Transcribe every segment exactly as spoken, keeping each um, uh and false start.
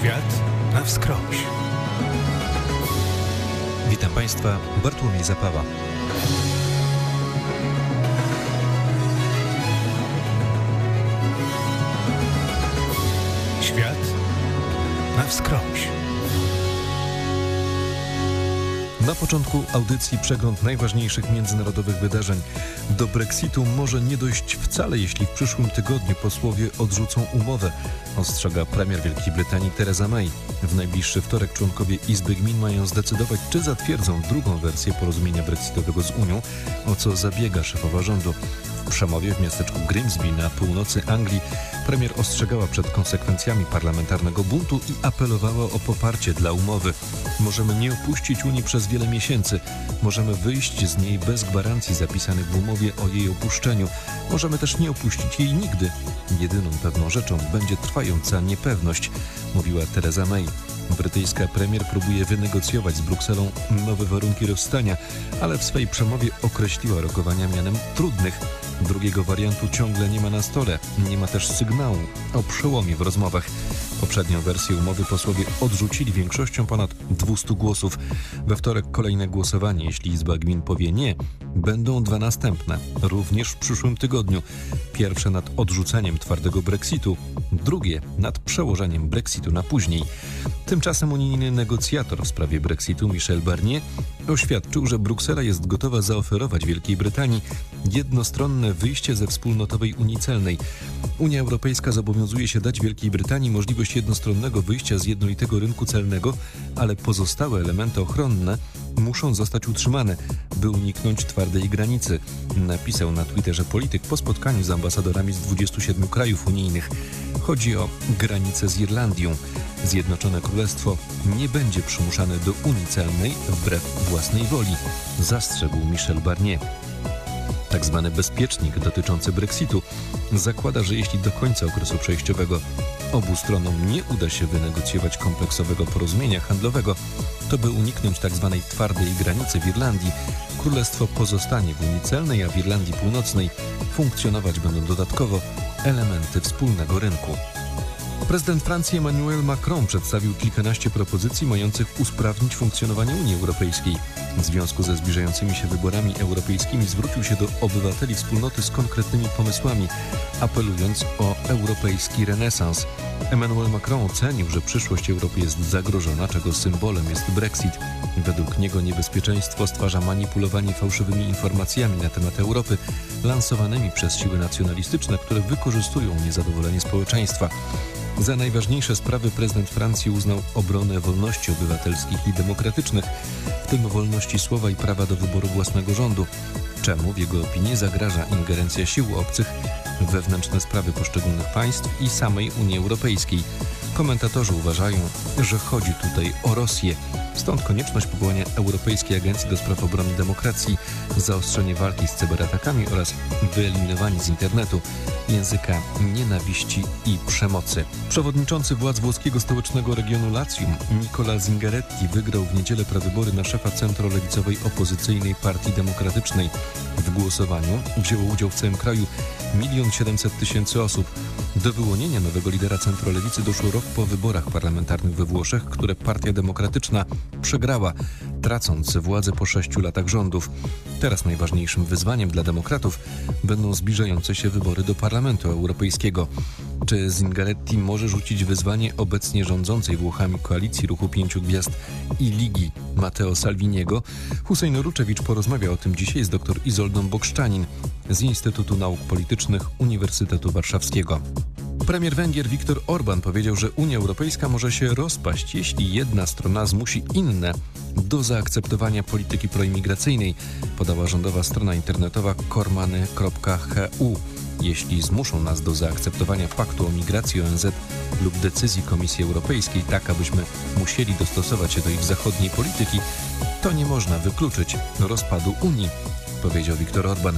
Świat na wskroś. Witam Państwa, Bartłomiej Zapała. Świat na wskroś. Na początku audycji przegląd najważniejszych międzynarodowych wydarzeń. Do Brexitu może nie dojść wcale, jeśli w przyszłym tygodniu posłowie odrzucą umowę, ostrzega premier Wielkiej Brytanii Theresa May. W najbliższy wtorek członkowie Izby Gmin mają zdecydować, czy zatwierdzą drugą wersję porozumienia brexitowego z Unią, o co zabiega szefowa rządu. W przemowie w miasteczku Grimsby na północy Anglii premier ostrzegała przed konsekwencjami parlamentarnego buntu i apelowała o poparcie dla umowy. Możemy nie opuścić Unii przez wiele miesięcy. Możemy wyjść z niej bez gwarancji zapisanych w umowie o jej opuszczeniu. Możemy też nie opuścić jej nigdy. Jedyną pewną rzeczą będzie trwająca niepewność, mówiła Theresa May. Brytyjska premier próbuje wynegocjować z Brukselą nowe warunki rozstania, ale w swej przemowie określiła rokowania mianem trudnych. Drugiego wariantu ciągle nie ma na stole. Nie ma też sygnału o przełomie w rozmowach. Poprzednią wersję umowy posłowie odrzucili większością ponad dwieście głosów. We wtorek kolejne głosowanie. Jeśli Izba Gmin powie nie, będą dwa następne, również w przyszłym tygodniu. Pierwsze nad odrzuceniem twardego Brexitu, drugie nad przełożeniem Brexitu na później. Tymczasem unijny negocjator w sprawie Brexitu Michel Barnier oświadczył, że Bruksela jest gotowa zaoferować Wielkiej Brytanii jednostronne wyjście ze wspólnotowej Unii Celnej. Unia Europejska zobowiązuje się dać Wielkiej Brytanii możliwość jednostronnego wyjścia z jednolitego rynku celnego, ale pozostałe elementy ochronne muszą zostać utrzymane, by uniknąć twardej granicy, napisał na Twitterze polityk po spotkaniu z ambasadorami z dwudziestu siedmiu krajów unijnych. Chodzi o granicę z Irlandią. Zjednoczone Królestwo nie będzie przymuszane do Unii Celnej wbrew własnej woli, zastrzegł Michel Barnier. Tak zwany bezpiecznik dotyczący Brexitu zakłada, że jeśli do końca okresu przejściowego obu stronom nie uda się wynegocjować kompleksowego porozumienia handlowego, to by uniknąć tak zwanej twardej granicy w Irlandii, Królestwo pozostanie w Unii Celnej, a w Irlandii Północnej funkcjonować będą dodatkowo elementy wspólnego rynku. Prezydent Francji Emmanuel Macron przedstawił kilkanaście propozycji mających usprawnić funkcjonowanie Unii Europejskiej. W związku ze zbliżającymi się wyborami europejskimi zwrócił się do obywateli wspólnoty z konkretnymi pomysłami, apelując o europejski renesans. Emmanuel Macron ocenił, że przyszłość Europy jest zagrożona, czego symbolem jest Brexit. Według niego niebezpieczeństwo stwarza manipulowanie fałszywymi informacjami na temat Europy, lansowanymi przez siły nacjonalistyczne, które wykorzystują niezadowolenie społeczeństwa. Za najważniejsze sprawy prezydent Francji uznał obronę wolności obywatelskich i demokratycznych, w tym wolności słowa i prawa do wyboru własnego rządu, czemu w jego opinii zagraża ingerencja sił obcych w wewnętrzne sprawy poszczególnych państw i samej Unii Europejskiej. Komentatorzy uważają, że chodzi tutaj o Rosję. Stąd konieczność powołania Europejskiej Agencji do Spraw Obrony Demokracji, zaostrzenie walki z cyberatakami oraz wyeliminowanie z internetu języka nienawiści i przemocy. Przewodniczący władz włoskiego stołecznego regionu Latium Nicola Zingaretti wygrał w niedzielę prawybory na szefa centrolewicowej opozycyjnej Partii Demokratycznej. W głosowaniu wzięło udział w całym kraju milion siedemset tysięcy osób. Do wyłonienia nowego lidera centrolewicy doszło rok po wyborach parlamentarnych we Włoszech, które Partia Demokratyczna przegrała, tracąc władzę po sześciu latach rządów. Teraz najważniejszym wyzwaniem dla demokratów będą zbliżające się wybory do Parlamentu Europejskiego. Czy Zingaretti może rzucić wyzwanie obecnie rządzącej Włochami koalicji Ruchu Pięciu Gwiazd i Ligi Matteo Salviniego? Hussein Ruczewicz porozmawiał o tym dzisiaj z dr Izoldą Bokszczanin z Instytutu Nauk Politycznych Uniwersytetu Warszawskiego. Premier Węgier Viktor Orban powiedział, że Unia Europejska może się rozpaść, jeśli jedna strona zmusi inne do zaakceptowania polityki proimigracyjnej, podała rządowa strona internetowa kormany kropka he u. Jeśli zmuszą nas do zaakceptowania paktu o migracji O N Z lub decyzji Komisji Europejskiej, tak abyśmy musieli dostosować się do ich zachodniej polityki, to nie można wykluczyć rozpadu Unii, powiedział Viktor Orban.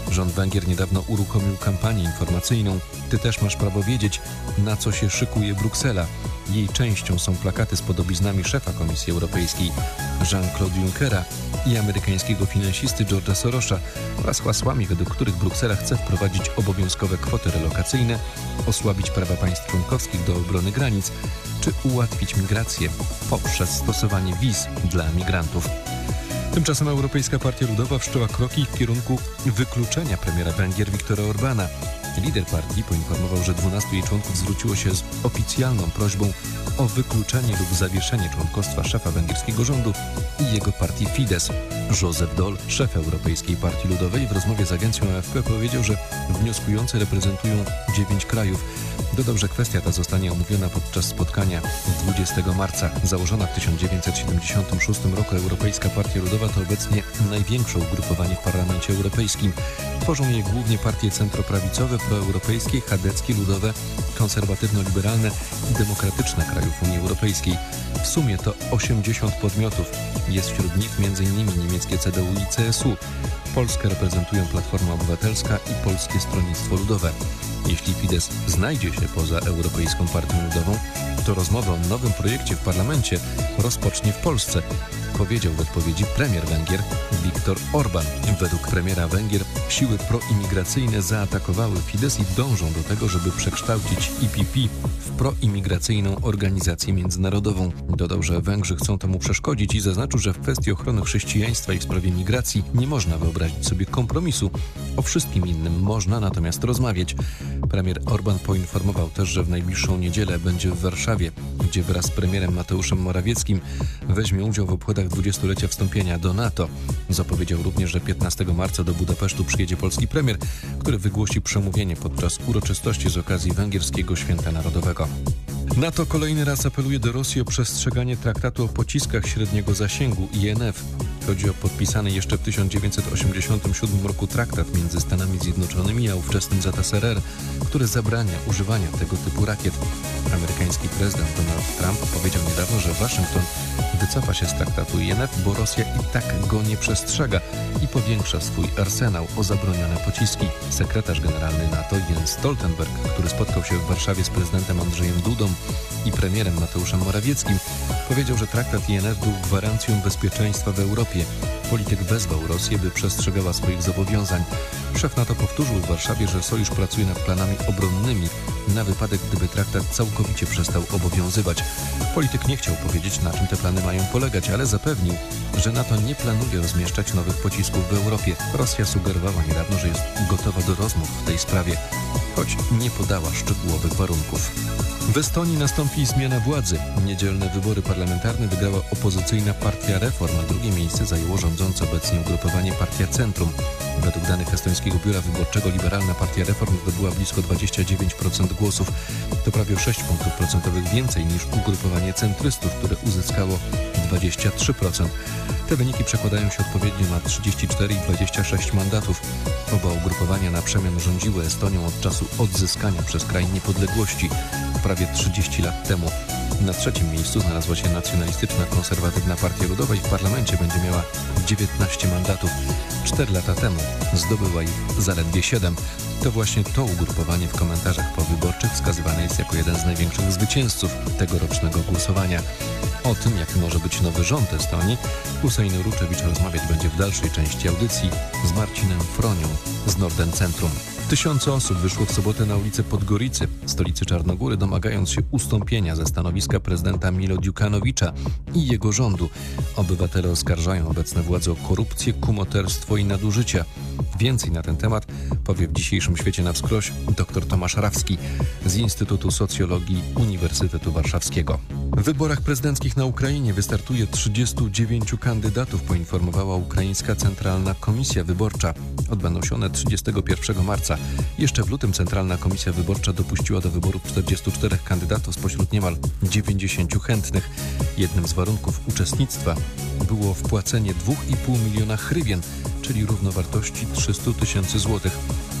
Rząd Węgier niedawno uruchomił kampanię informacyjną „Ty też masz prawo wiedzieć, na co się szykuje Bruksela”. Jej częścią są plakaty z podobiznami szefa Komisji Europejskiej Jean-Claude Junckera i amerykańskiego finansisty George'a Sorosa oraz hasłami, według których Bruksela chce wprowadzić obowiązkowe kwoty relokacyjne, osłabić prawa państw członkowskich do obrony granic czy ułatwić migrację poprzez stosowanie wiz dla migrantów. Tymczasem Europejska Partia Ludowa wszczęła kroki w kierunku wykluczenia premiera Węgier Viktora Orbána. Lider partii poinformował, że dwunastu jej członków zwróciło się z oficjalną prośbą o wykluczenie lub zawieszenie członkostwa szefa węgierskiego rządu i jego partii Fidesz. Joseph Daul, szef Europejskiej Partii Ludowej, w rozmowie z agencją A F P powiedział, że wnioskujący reprezentują dziewięć krajów. Dodał, że kwestia ta zostanie omówiona podczas spotkania dwudziestego marca. Założona w tysiąc dziewięćset siedemdziesiątym szóstym roku Europejska Partia Ludowa to obecnie największe ugrupowanie w Parlamencie Europejskim. Tworzą je głównie partie centroprawicowe, proeuropejskie, chadeckie, ludowe, konserwatywno-liberalne i demokratyczne krajów Unii Europejskiej. W sumie to osiemdziesiąt podmiotów. Jest wśród nich m.in. niemieckie C D U i C S U. Polskę reprezentują Platforma Obywatelska i Polskie Stronnictwo Ludowe. Jeśli Fidesz znajdzie się poza Europejską Partią Ludową, to rozmowę o nowym projekcie w parlamencie rozpocznie w Polsce, powiedział w odpowiedzi premier Węgier Viktor Orbán. Według premiera Węgier siły proimigracyjne zaatakowały Fidesz i dążą do tego, żeby przekształcić I P P w proimigracyjną organizację międzynarodową. Dodał, że Węgrzy chcą temu przeszkodzić i zaznaczył, że w kwestii ochrony chrześcijaństwa i w sprawie migracji nie można wyobrazić sobie kompromisu. O wszystkim innym można natomiast rozmawiać. Premier Orbán poinformował też, że w najbliższą niedzielę będzie w Warszawie, gdzie wraz z premierem Mateuszem Morawieckim weźmie udział w obchodach dwudziestolecia wstąpienia do NATO. Zapowiedział również, że piętnastego marca do Budapesztu przyjedzie polski premier, który wygłosi przemówienie podczas uroczystości z okazji Węgierskiego Święta Narodowego. NATO kolejny raz apeluje do Rosji o przestrzeganie traktatu o pociskach średniego zasięgu I N F. Chodzi o podpisany jeszcze w tysiąc dziewięćset osiemdziesiątym siódmym roku traktat między Stanami Zjednoczonymi a ówczesnym Z S R R, który zabrania używania tego typu rakiet. Amerykański prezydent Donald Trump powiedział niedawno, że Waszyngton wycofa się z traktatu I N F, bo Rosja i tak go nie przestrzega i powiększa swój arsenał o zabronione pociski. Sekretarz generalny NATO Jens Stoltenberg, który spotkał się w Warszawie z prezydentem Andrzejem Dudą i premierem Mateuszem Morawieckim, powiedział, że traktat I N F był gwarancją bezpieczeństwa w Europie. Polityk wezwał Rosję, by przestrzegała swoich zobowiązań. Szef NATO powtórzył w Warszawie, że sojusz pracuje nad planami obronnymi na wypadek, gdyby traktat całkowicie przestał obowiązywać. Polityk nie chciał powiedzieć, na czym te plany mają polegać, ale zapewnił, że NATO nie planuje rozmieszczać nowych pocisków w Europie. Rosja sugerowała niedawno, że jest gotowa do rozmów w tej sprawie, choć nie podała szczegółowych warunków. W Estonii nastąpi zmiana władzy. Niedzielne wybory parlamentarne wygrała opozycyjna Partia Reform, a drugie miejsce zajęło rządzące obecnie ugrupowanie Partia Centrum. Według danych estońskiego biura wyborczego Liberalna Partia Reform zdobyła blisko dwadzieścia dziewięć procent głosów. To prawie sześć punktów procentowych więcej niż ugrupowanie centrystów, które uzyskało dwadzieścia trzy procent. Te wyniki przekładają się odpowiednio na trzydzieści cztery i dwadzieścia sześć mandatów. Oba ugrupowania na przemian rządziły Estonią od czasu odzyskania przez kraj niepodległości prawie trzydzieści lat temu. Na trzecim miejscu znalazła się nacjonalistyczna konserwatywna Partia Ludowa i w parlamencie będzie miała dziewiętnaście mandatów. Cztery lata temu zdobyła ich zaledwie siedem. To właśnie to ugrupowanie w komentarzach powyborczych wskazywane jest jako jeden z największych zwycięzców tegorocznego głosowania. O tym, jaki może być nowy rząd Estonii, Hussein Ruczewicz rozmawiać będzie w dalszej części audycji z Marcinem Fronią z Norden Centrum. Tysiące osób wyszło w sobotę na ulicę Podgoricy, stolicy Czarnogóry, domagając się ustąpienia ze stanowiska prezydenta Milo Djukanovicia i jego rządu. Obywatele oskarżają obecne władze o korupcję, kumoterstwo i nadużycia. Więcej na ten temat powie w dzisiejszym Świecie na wskroś dr Tomasz Rawski z Instytutu Socjologii Uniwersytetu Warszawskiego. W wyborach prezydenckich na Ukrainie wystartuje trzydziestu dziewięciu kandydatów, poinformowała Ukraińska Centralna Komisja Wyborcza. Odbędą się one trzydziestego pierwszego marca. Jeszcze w lutym Centralna Komisja Wyborcza dopuściła do wyborów czterdziestu czterech kandydatów spośród niemal dziewięćdziesięciu chętnych. Jednym z warunków uczestnictwa było wpłacenie dwa i pół miliona hrywien, czyli równowartości trzysta tysięcy złotych.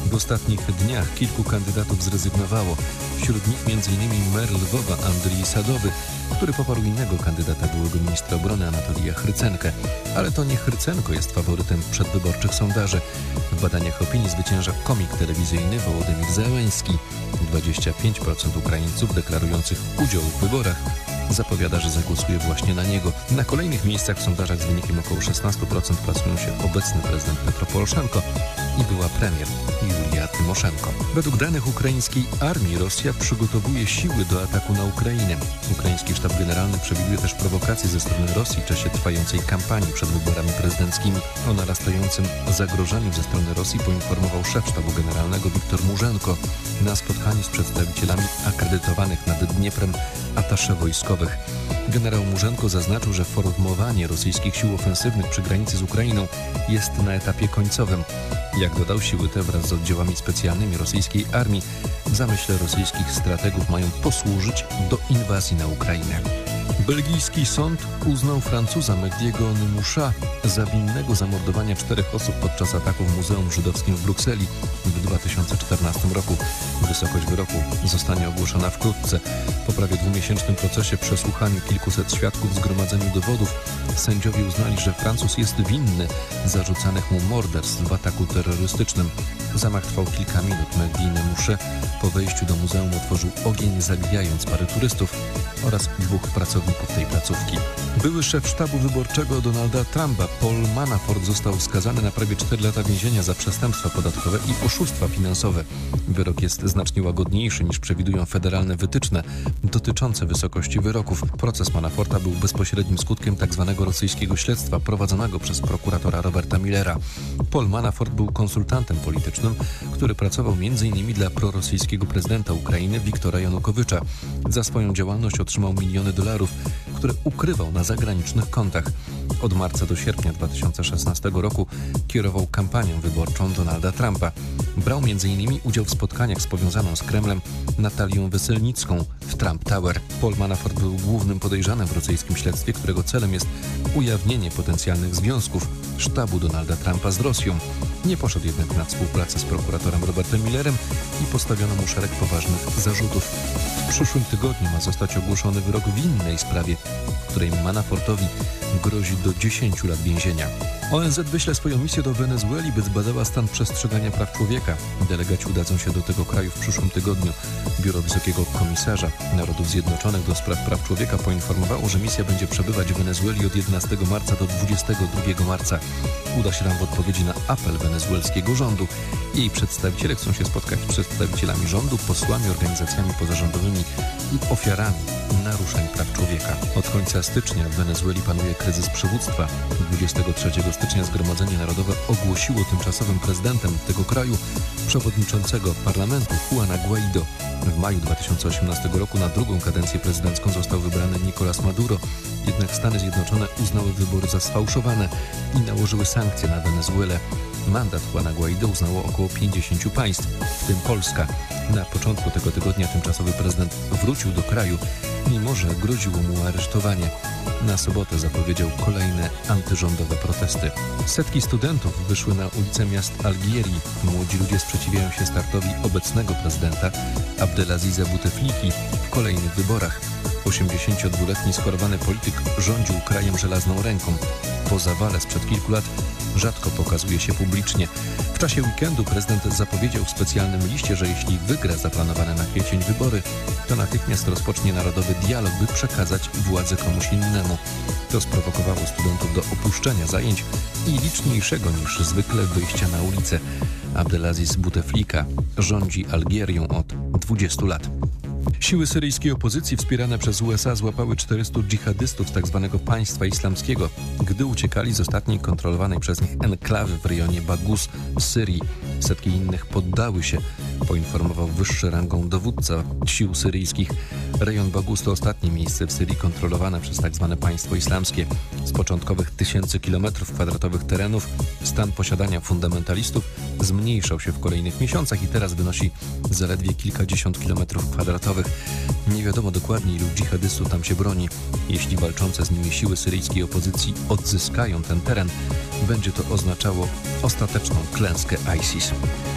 W ostatnich dniach kilku kandydatów zrezygnowało. Wśród nich m.in. mer Lwowa Andrii Sadowy, który poparł innego kandydata, byłego ministra obrony Anatolija Chrycenkę. Ale to nie Chrycenko jest faworytem przedwyborczych sondaży. W badaniach opinii zwycięża komik telewizyjny Wołodymyr Zełenski. dwadzieścia pięć procent Ukraińców deklarujących udział w wyborach zapowiada, że zagłosuje właśnie na niego. Na kolejnych miejscach w sondażach z wynikiem około szesnaście procent plasują się obecny prezydent Petro Poroszenko i była premier Julia Tymoszenko. Według danych ukraińskiej armii Rosja przygotowuje siły do ataku na Ukrainę. Ukraiński sztab generalny przewiduje też prowokacje ze strony Rosji w czasie trwającej kampanii przed wyborami prezydenckimi. O narastającym zagrożeniu ze strony Rosji poinformował szef sztabu generalnego Wiktor Murzenko na spotkaniu z przedstawicielami akredytowanych nad Dnieprem atasze wojskowych. Generał Murzenko zaznaczył, że formowanie rosyjskich sił ofensywnych przy granicy z Ukrainą jest na etapie końcowym. Jak dodał, siły te wraz z oddziałami specjalnymi rosyjskiej armii w zamyśle rosyjskich strategów mają posłużyć do inwazji na Ukrainę. Belgijski sąd uznał Francuza Mehdiego Nemousza za winnego zamordowania czterech osób podczas ataku w Muzeum Żydowskim w Brukseli w dwa tysiące czternastym roku. Wysokość wyroku zostanie ogłoszona wkrótce. Po prawie dwumiesięcznym procesie, przesłuchaniu kilkuset świadków, zgromadzeniu dowodów, sędziowie uznali, że Francuz jest winny zarzucanych mu morderstw w ataku terrorystycznym. Zamach trwał kilka minut. Mehdi Nemouche po wejściu do muzeum otworzył ogień, zabijając parę turystów oraz dwóch pracowników tej placówki. Były szef sztabu wyborczego Donalda Trumpa, Paul Manafort, został skazany na prawie cztery lata więzienia za przestępstwa podatkowe i oszustwa finansowe. Wyrok jest znacznie łagodniejszy niż przewidują federalne wytyczne dotyczące wysokości wyroków. Proces Manaforta był bezpośrednim skutkiem tzw. rosyjskiego śledztwa prowadzonego przez prokuratora Roberta Muellera. Paul Manafort był konsultantem politycznym, który pracował między innymi dla prorosyjskiego prezydenta Ukrainy Wiktora Janukowycza. Za swoją działalność otrzymał miliony dolarów, które ukrywał na zagranicznych kontach. Od marca do sierpnia dwa tysiące szesnastego roku kierował kampanią wyborczą Donalda Trumpa. Brał między innymi udział w spotkaniach z powiązaną z Kremlem Natalią Weselnicką w Trump Tower. Paul Manafort był głównym podejrzanym w rosyjskim śledztwie, którego celem jest ujawnienie potencjalnych związków sztabu Donalda Trumpa z Rosją. Nie poszedł jednak na współpracę z prokuratorem Robertem Muellerem i postawiono mu szereg poważnych zarzutów. W przyszłym tygodniu ma zostać ogłoszony wyrok w innej sprawie, w której Manafortowi grozi do dziesięciu lat więzienia. O N Z wyśle swoją misję do Wenezueli, by zbadała stan przestrzegania praw człowieka. Delegaci udadzą się do tego kraju w przyszłym tygodniu. Biuro Wysokiego Komisarza Narodów Zjednoczonych do spraw praw człowieka poinformowało, że misja będzie przebywać w Wenezueli od jedenastego marca do dwudziestego drugiego marca. Uda się tam w odpowiedzi na apel wenezuelskiego rządu. Jej przedstawiciele chcą się spotkać z przedstawicielami rządu, posłami, organizacjami pozarządowymi i ofiarami naruszeń praw człowieka. Od końca stycznia w Wenezueli panuje kryzys przywództwa. dwudziestego trzeciego stycznia Zgromadzenie Narodowe ogłosiło tymczasowym prezydentem tego kraju przewodniczącego parlamentu Juana Guaido. W maju dwa tysiące osiemnastego roku na drugą kadencję prezydencką został wybrany Nicolás Maduro, jednak Stany Zjednoczone uznały wybory za sfałszowane i nałożyły sankcje na Wenezuelę. Mandat Juana Guaido uznało około pięćdziesięciu państw, w tym Polska. Na początku tego tygodnia tymczasowy prezydent wrócił do kraju, mimo że groziło mu aresztowanie. Na sobotę zapowiedział kolejne antyrządowe protesty. Setki studentów wyszły na ulice miast Algierii. Młodzi ludzie sprzeciwiają się startowi obecnego prezydenta Abdelaziza Boutefliki w kolejnych wyborach. osiemdziesięciodwuletni schorowany polityk rządził krajem żelazną ręką. Po zawale sprzed kilku lat rzadko pokazuje się publicznie. W czasie weekendu prezydent zapowiedział w specjalnym liście, że jeśli wygra zaplanowane na kwiecień wybory, to natychmiast rozpocznie narodowy dialog, by przekazać władzę komuś innemu. To sprowokowało studentów do opuszczenia zajęć i liczniejszego niż zwykle wyjścia na ulicę. Abdelaziz Bouteflika rządzi Algierią od dwudziestu lat. Siły syryjskiej opozycji wspierane przez U S A złapały czterystu dżihadystów z tzw. państwa islamskiego, gdy uciekali z ostatniej kontrolowanej przez nich enklawy w rejonie Baghuz w Syrii. Setki innych poddały się, poinformował wyższy rangą dowódca sił syryjskich. Rejon Baghuz to ostatnie miejsce w Syrii kontrolowane przez tzw. państwo islamskie. Z początkowych tysięcy kilometrów kwadratowych terenów stan posiadania fundamentalistów zmniejszał się w kolejnych miesiącach i teraz wynosi zaledwie kilkadziesiąt kilometrów kwadratowych. Nie wiadomo dokładnie, ilu dżihadystów tam się broni. Jeśli walczące z nimi siły syryjskiej opozycji odzyskają ten teren, będzie to oznaczało ostateczną klęskę ISIS.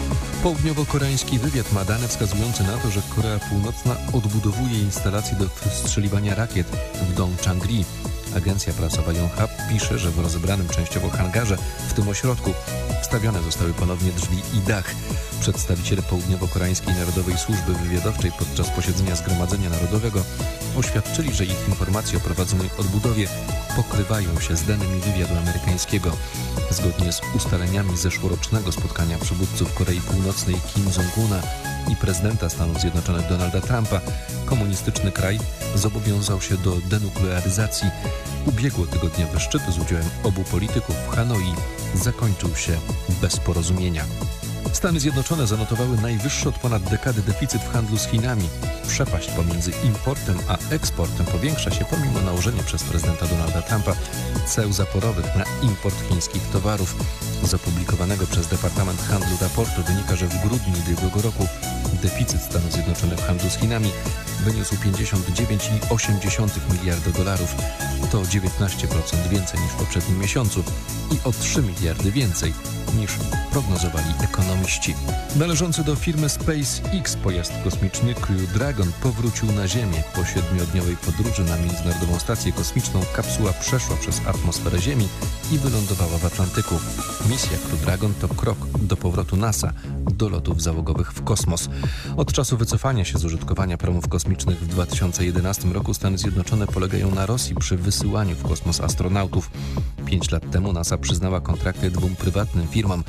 Południowo-koreański wywiad ma dane wskazujące na to, że Korea Północna odbudowuje instalacje do wstrzeliwania rakiet w Dongchang-ri. Agencja prasowa Yonhap pisze, że w rozebranym częściowo hangarze w tym ośrodku wstawione zostały ponownie drzwi i dach. Przedstawiciele Południowo-Koreańskiej Narodowej Służby Wywiadowczej podczas posiedzenia Zgromadzenia Narodowego oświadczyli, że ich informacje o prowadzonej odbudowie pokrywają się z danymi wywiadu amerykańskiego. Zgodnie z ustaleniami zeszłorocznego spotkania przywódców Korei Północnej Kim Jong-una i prezydenta Stanów Zjednoczonych Donalda Trumpa, komunistyczny kraj zobowiązał się do denuklearyzacji. Ubiegłotygodniowy szczyt z udziałem obu polityków w Hanoi zakończył się bez porozumienia. Stany Zjednoczone zanotowały najwyższy od ponad dekady deficyt w handlu z Chinami. Przepaść pomiędzy importem a eksportem powiększa się pomimo nałożenia przez prezydenta Donalda Trumpa ceł zaporowych na import chińskich towarów. Z opublikowanego przez Departament Handlu raportu wynika, że w grudniu ubiegłego roku deficyt Stanów Zjednoczonych w handlu z Chinami wyniósł pięćdziesiąt dziewięć przecinek osiem miliarda dolarów. To dziewiętnaście procent więcej niż w poprzednim miesiącu i o trzy miliardy więcej niż prognozowali ekonomiści. Należący do firmy SpaceX pojazd kosmiczny Crew Dragon powrócił na Ziemię. Po siedmiodniowej podróży na Międzynarodową Stację Kosmiczną kapsuła przeszła przez atmosferę Ziemi i wylądowała w Atlantyku. Misja Crew Dragon to krok do powrotu NASA do lotów załogowych w kosmos. Od czasu wycofania się z użytkowania promów kosmicznych w dwa tysiące jedenastym roku Stany Zjednoczone polegają na Rosji przy wysyłaniu w kosmos astronautów. Pięć lat temu NASA przyznała kontrakty dwóm prywatnym firmom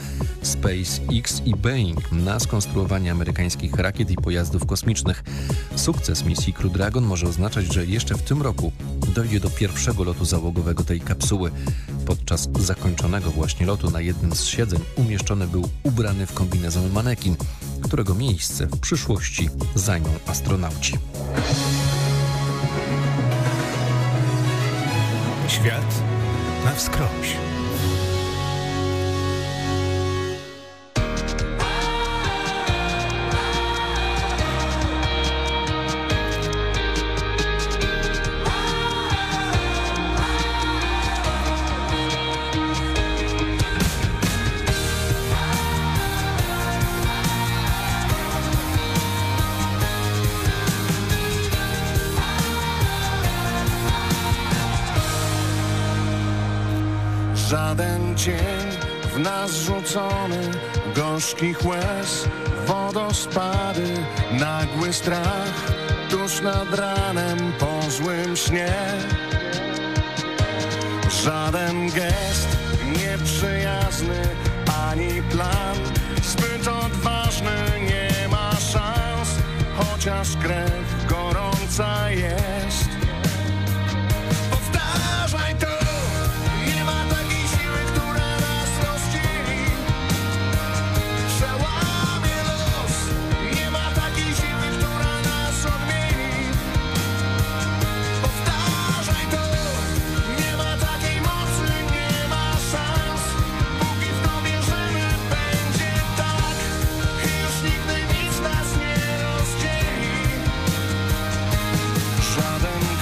SpaceX i Boeing na skonstruowanie amerykańskich rakiet i pojazdów kosmicznych. Sukces misji Crew Dragon może oznaczać, że jeszcze w tym roku dojdzie do pierwszego lotu załogowego tej kapsuły. Podczas zakończonego właśnie lotu na jednym z siedzeń umieszczony był ubrany w kombinezon manekin, którego miejsce w przyszłości zajmą astronauci. Świat na wskroś. Żaden cień w nas rzucony, gorzkich łez, wodospady, nagły strach, tuż nad ranem po złym śnie. Żaden gest nieprzyjazny, ani plan zbyt odważny nie ma szans, chociaż krew gorąca jest. Powtarzaj to! Żaden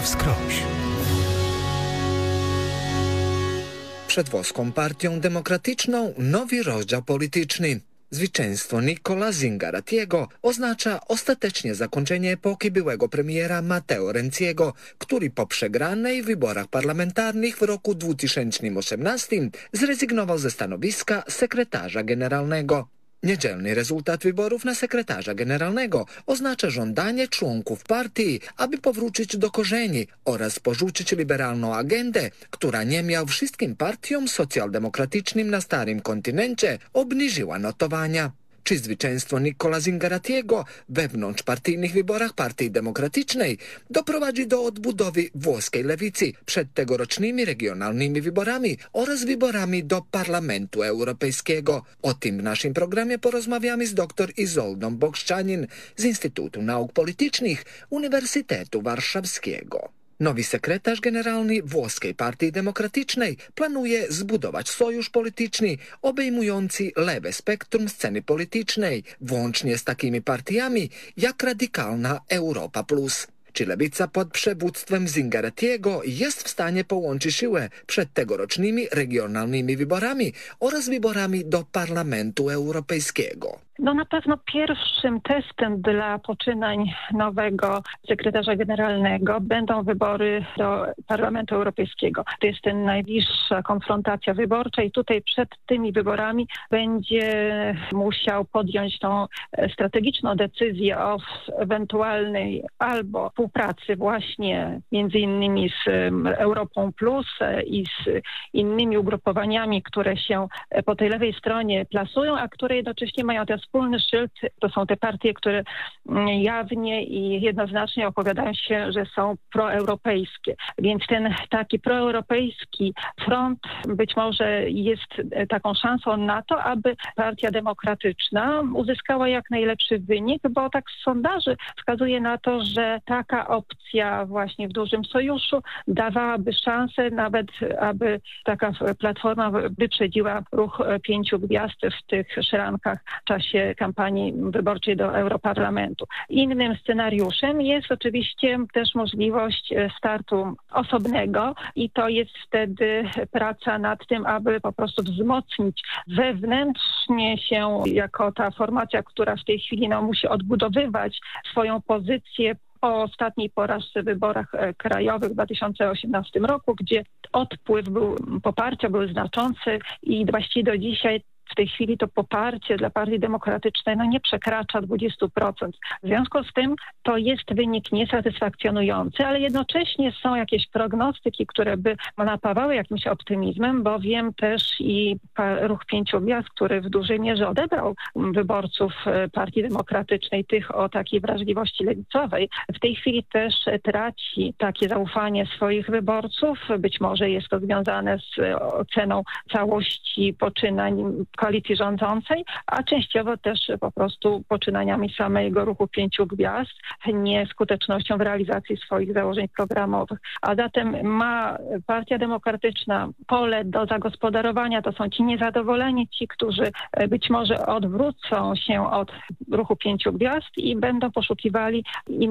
wskroś. Przed włoską partią demokratyczną nowy rozdział polityczny. Zwycięstwo Nicola Zingaratiego oznacza ostatecznie zakończenie epoki byłego premiera Matteo Renziego, który po przegranej w wyborach parlamentarnych w roku dwa tysiące osiemnastym zrezygnował ze stanowiska sekretarza generalnego. Niedzielny rezultat wyborów na sekretarza generalnego oznacza żądanie członków partii, aby powrócić do korzeni oraz porzucić liberalną agendę, która nie miał wszystkim partiom socjaldemokratycznym na starym kontynencie obniżyła notowania. Czy zwycięstwo Nicola Zingaratiego w wewnątrzpartyjnych wyborach Partii Demokratycznej doprowadzi do odbudowy włoskiej lewicy przed tegorocznymi regionalnymi wyborami oraz wyborami do Parlamentu Europejskiego? O tym w naszym programie porozmawiamy z dr Izoldą Bokszczanin z Instytutu Nauk Politycznych Uniwersytetu Warszawskiego. Nowy sekretarz generalny włoskiej Partii Demokratycznej planuje zbudować sojusz polityczny obejmujący lewe spektrum sceny politycznej, włącznie z takimi partiami jak Radykalna Europa Plus. Czy lewica pod przewództwem Zingaratiego jest w stanie połączyć siłę przed tegorocznymi regionalnymi wyborami oraz wyborami do Parlamentu Europejskiego? No na pewno pierwszym testem dla poczynań nowego sekretarza generalnego będą wybory do Parlamentu Europejskiego. To jest ten najbliższa konfrontacja wyborcza i tutaj przed tymi wyborami będzie musiał podjąć tą strategiczną decyzję o ewentualnej albo współpracy właśnie między innymi z Europą Plus i z innymi ugrupowaniami, które się po tej lewej stronie plasują, a które jednocześnie mają ten wspólny szyld. To są te partie, które jawnie i jednoznacznie opowiadają się, że są proeuropejskie. Więc ten taki proeuropejski front być może jest taką szansą na to, aby Partia Demokratyczna uzyskała jak najlepszy wynik, bo tak z sondaży wskazuje na to, że taka opcja właśnie w dużym sojuszu dawałaby szansę nawet, aby taka platforma wyprzedziła ruch pięciu gwiazd w tych szrankach w czasie kampanii wyborczej do Europarlamentu. Innym scenariuszem jest oczywiście też możliwość startu osobnego i to jest wtedy praca nad tym, aby po prostu wzmocnić wewnętrznie się jako ta formacja, która w tej chwili no, musi odbudowywać swoją pozycję po ostatniej porażce w wyborach krajowych w dwa tysiące osiemnastym roku, gdzie odpływ był, poparcia był znaczący i właściwie do dzisiaj w tej chwili to poparcie dla Partii Demokratycznej no nie przekracza dwadzieścia procent. W związku z tym to jest wynik niesatysfakcjonujący, ale jednocześnie są jakieś prognostyki, które by napawały jakimś optymizmem, bowiem też i ruch pięciu gwiazd, który w dużej mierze odebrał wyborców Partii Demokratycznej, tych o takiej wrażliwości lewicowej, w tej chwili też traci takie zaufanie swoich wyborców. Być może jest to związane z oceną całości poczynań koalicji rządzącej, a częściowo też po prostu poczynaniami samego ruchu pięciu gwiazd, nieskutecznością w realizacji swoich założeń programowych. A zatem ma Partia Demokratyczna pole do zagospodarowania, to są ci niezadowoleni, ci, którzy być może odwrócą się od ruchu pięciu gwiazd i będą poszukiwali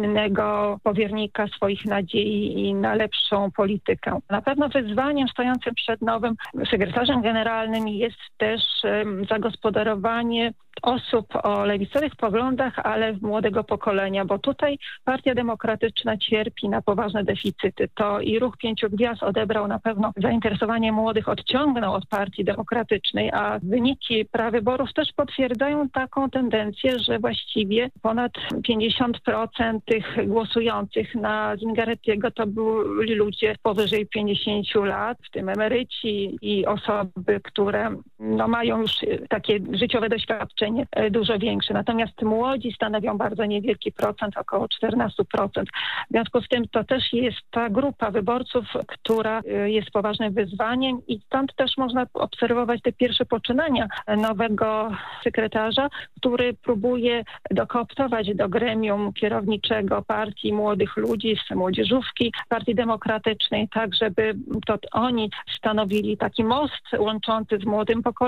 innego powiernika swoich nadziei i na lepszą politykę. Na pewno wyzwaniem stojącym przed nowym sekretarzem generalnym jest też zagospodarowanie osób o lewicowych poglądach, ale młodego pokolenia, bo tutaj Partia Demokratyczna cierpi na poważne deficyty. To i ruch pięciu gwiazd odebrał na pewno zainteresowanie młodych, odciągnął od Partii Demokratycznej, a wyniki prawyborów też potwierdzają taką tendencję, że właściwie ponad pięćdziesiąt procent tych głosujących na Zingaratiego to byli ludzie powyżej pięćdziesięciu lat, w tym emeryci i osoby, które no, mają już takie życiowe doświadczenie dużo większe. Natomiast młodzi stanowią bardzo niewielki procent, około czternaście procent. W związku z tym to też jest ta grupa wyborców, która jest poważnym wyzwaniem i stąd też można obserwować te pierwsze poczynania nowego sekretarza, który próbuje dokooptować do gremium kierowniczego partii młodych ludzi z młodzieżówki Partii Demokratycznej, tak żeby to oni stanowili taki most łączący z młodym pokoleniem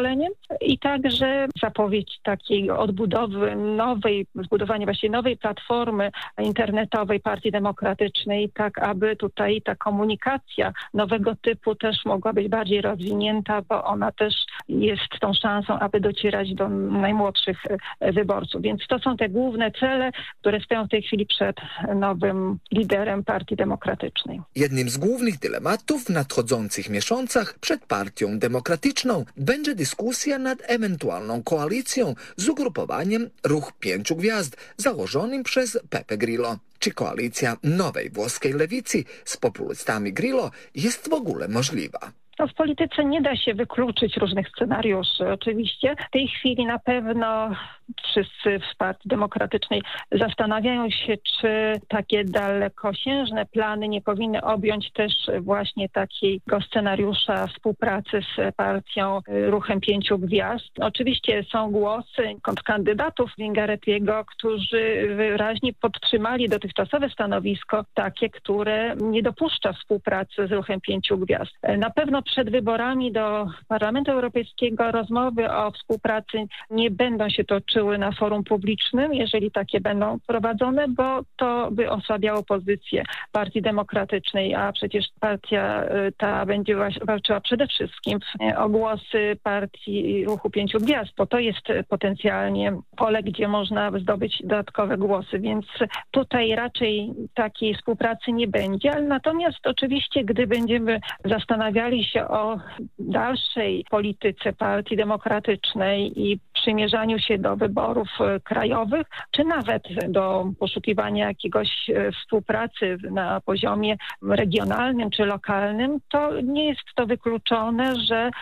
i także zapowiedź takiej odbudowy nowej, zbudowania właśnie nowej platformy internetowej Partii Demokratycznej, tak aby tutaj ta komunikacja nowego typu też mogła być bardziej rozwinięta, bo ona też jest tą szansą, aby docierać do najmłodszych wyborców. Więc to są te główne cele, które stoją w tej chwili przed nowym liderem Partii Demokratycznej. Jednym z głównych dylematów w nadchodzących miesiącach przed Partią Demokratyczną będzie dyskusja nad ewentualną koalicją z ugrupowaniem Ruch Pięciu Gwiazd założonym przez Beppe Grillo. Czy koalicja nowej włoskiej lewicy z populistami Grillo jest w ogóle możliwa? No w polityce nie da się wykluczyć różnych scenariuszy. Oczywiście w tej chwili na pewno wszyscy w Partii Demokratycznej zastanawiają się, czy takie dalekosiężne plany nie powinny objąć też właśnie takiego scenariusza współpracy z partią Ruchem Pięciu Gwiazd. Oczywiście są głosy kontrkandydatów Zingarettiego, którzy wyraźnie podtrzymali dotychczasowe stanowisko takie, które nie dopuszcza współpracy z Ruchem Pięciu Gwiazd. Na pewno przed wyborami do Parlamentu Europejskiego rozmowy o współpracy nie będą się toczyły na forum publicznym, jeżeli takie będą prowadzone, bo to by osłabiało pozycję Partii Demokratycznej, a przecież partia ta będzie walczyła przede wszystkim o głosy partii Ruchu Pięciu Gwiazd, bo to jest potencjalnie pole, gdzie można zdobyć dodatkowe głosy, więc tutaj raczej takiej współpracy nie będzie, ale natomiast oczywiście, gdy będziemy zastanawiali się o dalszej polityce Partii Demokratycznej i przymierzaniu się do wyborów krajowych, czy nawet do poszukiwania jakiegoś współpracy na poziomie regionalnym czy lokalnym, to nie jest to wykluczone, że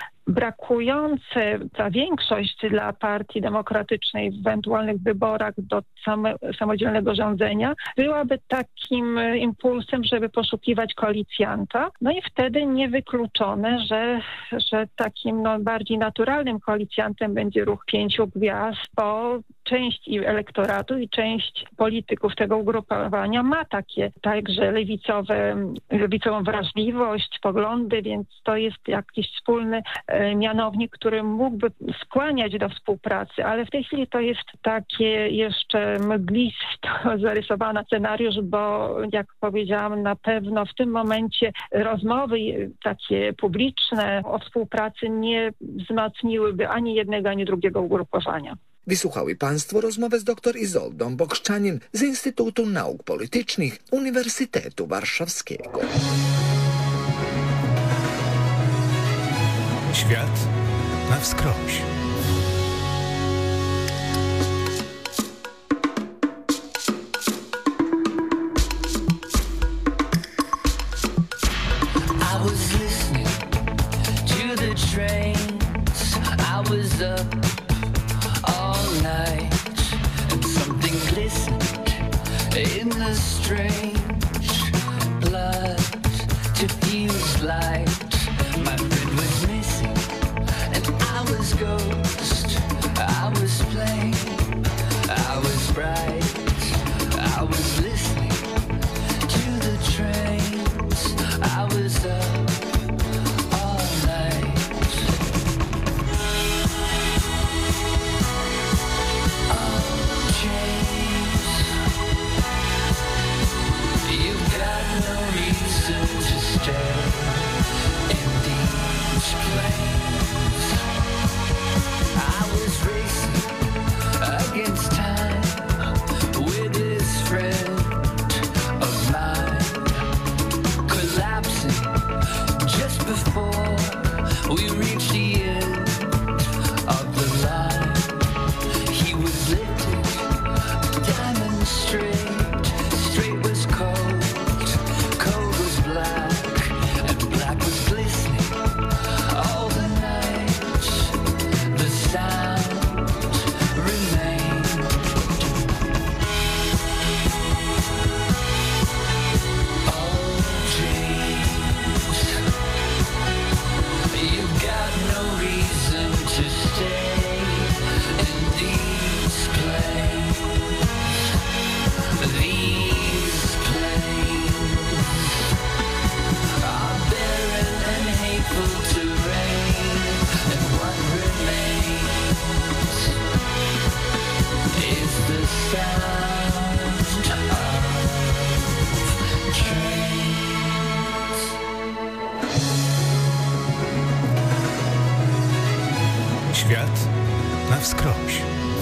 brakujące ta większość dla Partii Demokratycznej w ewentualnych wyborach do same, samodzielnego rządzenia byłaby takim impulsem, żeby poszukiwać koalicjanta. No i wtedy niewykluczone, że, że takim no, bardziej naturalnym koalicjantem będzie Ruch Pięciu Gwiazd, bo część i elektoratu i część polityków tego ugrupowania ma takie także lewicowe, lewicową wrażliwość, poglądy, więc to jest jakiś wspólny mianownik, który mógłby skłaniać do współpracy, ale w tej chwili to jest takie jeszcze mglisto zarysowany scenariusz, bo jak powiedziałam, na pewno w tym momencie rozmowy takie publiczne o współpracy nie wzmocniłyby ani jednego, ani drugiego ugrupowania. Wysłuchały Państwo rozmowę z dr Izoldą Bokszczanin z Instytutu Nauk Politycznych Uniwersytetu Warszawskiego. Świat na wskroś. I was listening to the trains. I was up all night and something glistened in the strange blood diffused light. My friend was missing and I was ghost. I was plain, I was bright. I was listening to the trains. I was up all night. Oh, chains, you've got no reason to stay. Indeed, Świat na wskroś.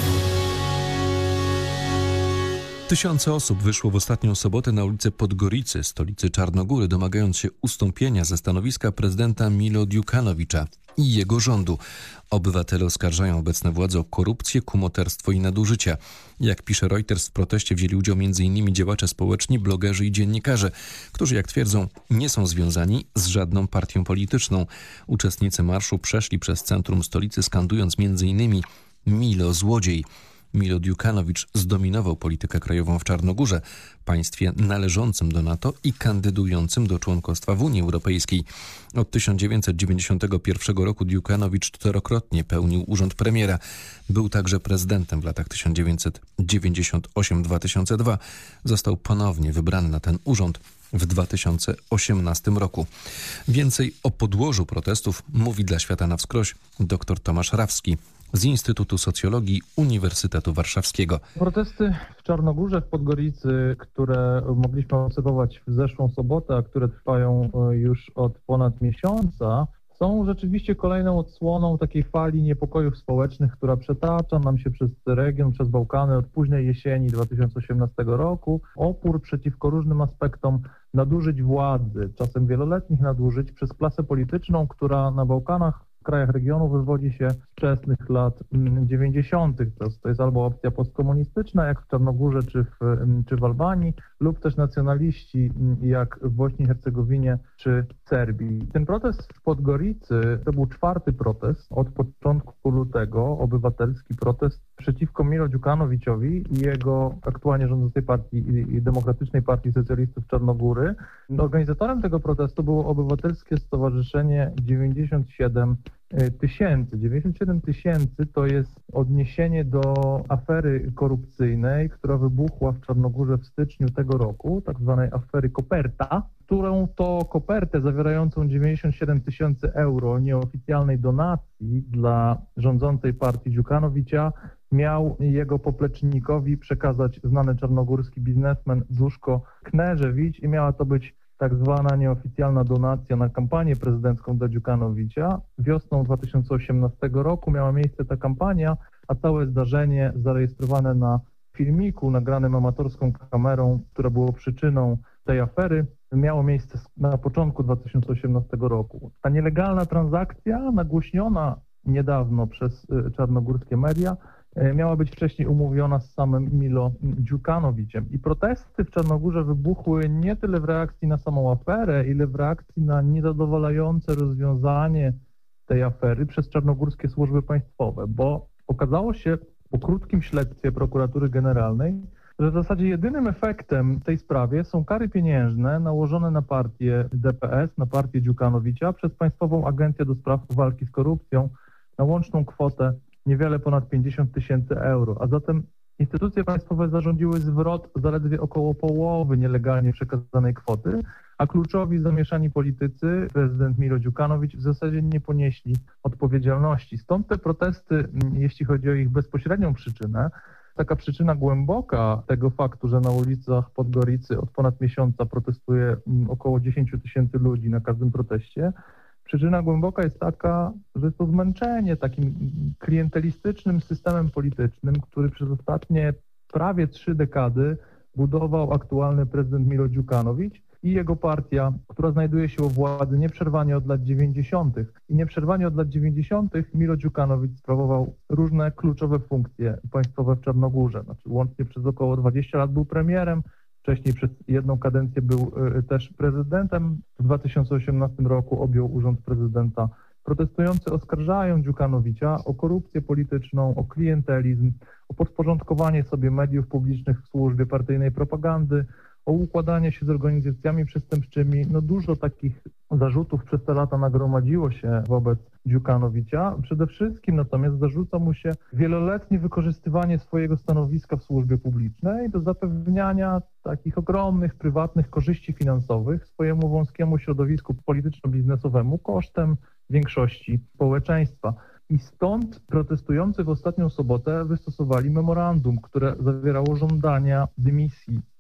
Tysiące osób wyszło w ostatnią sobotę na ulicę Podgoricy, stolicy Czarnogóry, domagając się ustąpienia ze stanowiska prezydenta Milo Djukanovicia i jego rządu. Obywatele oskarżają obecne władze o korupcję, kumoterstwo i nadużycia. Jak pisze Reuters, w proteście wzięli udział między innymi działacze społeczni, blogerzy i dziennikarze, którzy, jak twierdzą, nie są związani z żadną partią polityczną. Uczestnicy marszu przeszli przez centrum stolicy, skandując między innymi Milo złodziej. Milo Djukanovic zdominował politykę krajową w Czarnogórze, państwie należącym do NATO i kandydującym do członkostwa w Unii Europejskiej. Od tysiąc dziewięćset dziewięćdziesiątego pierwszego roku Djukanovic czterokrotnie pełnił urząd premiera. Był także prezydentem w latach tysiąc dziewięćset dziewięćdziesiąt osiem do dwa tysiące drugiego. Został ponownie wybrany na ten urząd w dwa tysiące osiemnastym roku. Więcej o podłożu protestów mówi dla Świata na wskroś dr Tomasz Rawski z Instytutu Socjologii Uniwersytetu Warszawskiego. Protesty w Czarnogórze, w Podgoricy, które mogliśmy obserwować w zeszłą sobotę, a które trwają już od ponad miesiąca, są rzeczywiście kolejną odsłoną takiej fali niepokojów społecznych, która przetacza nam się przez region, przez Bałkany od późnej jesieni dwa tysiące osiemnastego roku. Opór przeciwko różnym aspektom nadużyć władzy, czasem wieloletnich nadużyć przez klasę polityczną, która na Bałkanach, w krajach regionu wywodzi się z wczesnych lat dziewięćdziesiątych. To, to jest albo opcja postkomunistyczna, jak w Czarnogórze czy w, czy w Albanii, lub też nacjonaliści, jak w Bośni i Hercegowinie czy Serbii. Ten protest w Podgoricy to był czwarty protest od początku lutego, obywatelski protest przeciwko Milo Djukanowiciowi i jego aktualnie rządzącej partii i Demokratycznej Partii Socjalistów Czarnogóry. Organizatorem tego protestu było Obywatelskie Stowarzyszenie dziewięćdziesiąt siedem tysięcy. dziewięćdziesiąt siedem tysięcy to jest odniesienie do afery korupcyjnej, która wybuchła w Czarnogórze w styczniu tego roku, tak zwanej afery Koperta, którą to kopertę zawierającą dziewięćdziesiąt siedem tysięcy euro nieoficjalnej donacji dla rządzącej partii Djukanovicia miał jego poplecznikowi przekazać znany czarnogórski biznesmen Duszko Kneżewicz i miała to być tak zwana nieoficjalna donacja na kampanię prezydencką dla Djukanovicia. Wiosną dwa tysiące osiemnastego roku miała miejsce ta kampania, a całe zdarzenie zarejestrowane na filmiku nagranym amatorską kamerą, która było przyczyną tej afery, miało miejsce na początku dwa tysiące osiemnastego roku. Ta nielegalna transakcja, nagłośniona niedawno przez czarnogórskie media, miała być wcześniej umówiona z samym Milo Djukanoviciem. I protesty w Czarnogórze wybuchły nie tyle w reakcji na samą aferę, ile w reakcji na niezadowalające rozwiązanie tej afery przez czarnogórskie służby państwowe, bo okazało się po krótkim śledztwie prokuratury generalnej, że w zasadzie jedynym efektem tej sprawie są kary pieniężne nałożone na partię D P S, na partię Djukanovicia przez Państwową Agencję do Spraw Walki z Korupcją na łączną kwotę niewiele ponad pięćdziesiąt tysięcy euro, a zatem instytucje państwowe zarządziły zwrot zaledwie około połowy nielegalnie przekazanej kwoty, a kluczowi zamieszani politycy, prezydent Milo Djukanovic, w zasadzie nie ponieśli odpowiedzialności. Stąd te protesty, jeśli chodzi o ich bezpośrednią przyczynę, taka przyczyna głęboka tego faktu, że na ulicach Podgoricy od ponad miesiąca protestuje około dziesięć tysięcy ludzi na każdym proteście. Przyczyna głęboka jest taka, że jest to zmęczenie takim klientelistycznym systemem politycznym, który przez ostatnie prawie trzy dekady budował aktualny prezydent Milo Djukanovic i jego partia, która znajduje się u władzy nieprzerwanie od lat dziewięćdziesiątych. I nieprzerwanie od lat dziewięćdziesiątych Milo Djukanovic sprawował różne kluczowe funkcje państwowe w Czarnogórze. Znaczy łącznie przez około dwadzieścia lat był premierem, wcześniej przez jedną kadencję był też prezydentem. W dwa tysiące osiemnastym roku objął urząd prezydenta. Protestujący oskarżają Djukanovicia o korupcję polityczną, o klientelizm, o podporządkowanie sobie mediów publicznych w służbie partyjnej propagandy, o układanie się z organizacjami przestępczymi. No dużo takich zarzutów przez te lata nagromadziło się wobec Djukanovicia. Przede wszystkim natomiast zarzuca mu się wieloletnie wykorzystywanie swojego stanowiska w służbie publicznej do zapewniania takich ogromnych, prywatnych korzyści finansowych swojemu wąskiemu środowisku polityczno-biznesowemu kosztem większości społeczeństwa. I stąd protestujący w ostatnią sobotę wystosowali memorandum, które zawierało żądania dymisji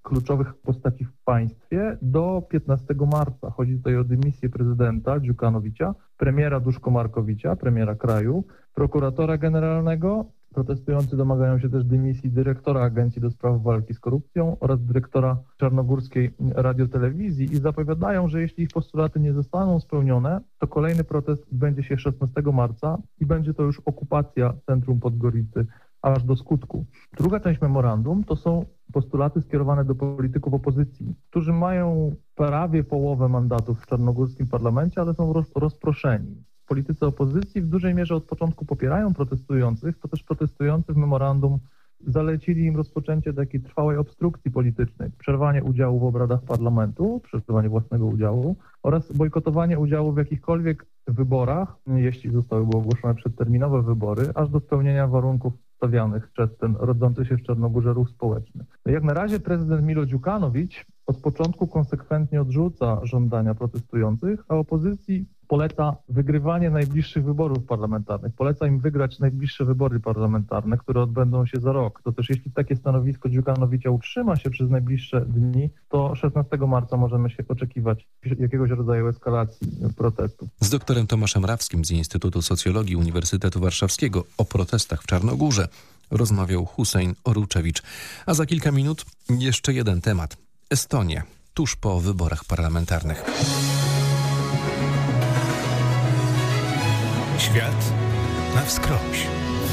kluczowych postaci w państwie do piętnastego marca. Chodzi tutaj o dymisję prezydenta Dziukanowicza, premiera Duszko Markowicza, premiera kraju, prokuratora generalnego. Protestujący domagają się też dymisji dyrektora Agencji do Spraw Walki z Korupcją oraz dyrektora Czarnogórskiej Radiotelewizji i zapowiadają, że jeśli ich postulaty nie zostaną spełnione, to kolejny protest będzie się szesnastego marca i będzie to już okupacja centrum Podgoricy aż do skutku. Druga część memorandum to są postulaty skierowane do polityków opozycji, którzy mają prawie połowę mandatów w czarnogórskim parlamencie, ale są roz, rozproszeni. Politycy opozycji w dużej mierze od początku popierają protestujących, to też protestujący w memorandum zalecili im rozpoczęcie takiej trwałej obstrukcji politycznej, przerwanie udziału w obradach parlamentu, przerwanie własnego udziału oraz bojkotowanie udziału w jakichkolwiek wyborach, jeśli zostałyby ogłoszone przedterminowe wybory, aż do spełnienia warunków stawianych przez ten rodzący się w Czarnogórze ruch społeczny. Jak na razie prezydent Milo Dziukanowicz od początku konsekwentnie odrzuca żądania protestujących, a opozycji poleca wygrywanie najbliższych wyborów parlamentarnych. Poleca im wygrać najbliższe wybory parlamentarne, które odbędą się za rok. To też jeśli takie stanowisko Dziukanowicza utrzyma się przez najbliższe dni, to szesnastego marca możemy się oczekiwać jakiegoś rodzaju eskalacji protestów. Z doktorem Tomaszem Rawskim z Instytutu Socjologii Uniwersytetu Warszawskiego o protestach w Czarnogórze rozmawiał Hussein Oruczewicz. A za kilka minut jeszcze jeden temat. Estonia, tuż po wyborach parlamentarnych. Świat na wskroś.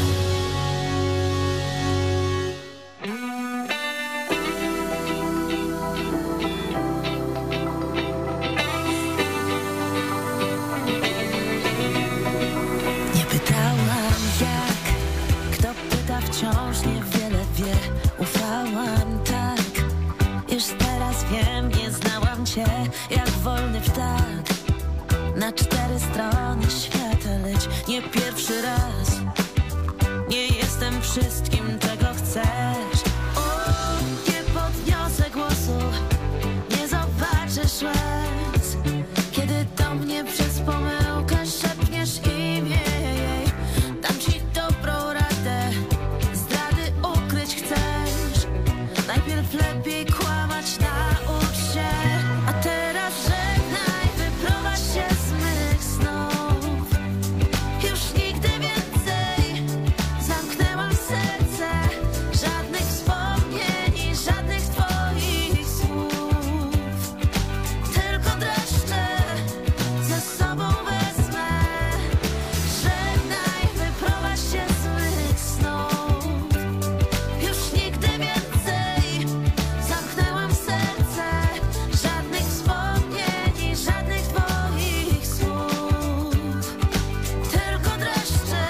Nie pytałam jak, kto pyta wciąż niewiele wie. Ufałam tak, już teraz wiem, nie znałam cię jak wolny ptak. Na cztery strony świata leć, nie pierwszy raz. Nie jestem wszystkim, czego chcesz. O, nie podniosę głosu, nie zobaczysz łez, kiedy do mnie przez pomyłkę szepniesz imię jej. Dam ci dobrą radę, zdrady ukryć chcesz. Najpierw lepiej kłamać, naucz się. A teraz żegnaj, wyprowadź się z mych snów. Już nigdy więcej zamknęłam serce. Żadnych wspomnień i żadnych twoich słów. Tylko dreszcze ze sobą wezmę. Żegnaj, wyprowadź się z mych snów. Już nigdy więcej zamknęłam serce. Żadnych wspomnień i żadnych twoich słów. Tylko dreszcze.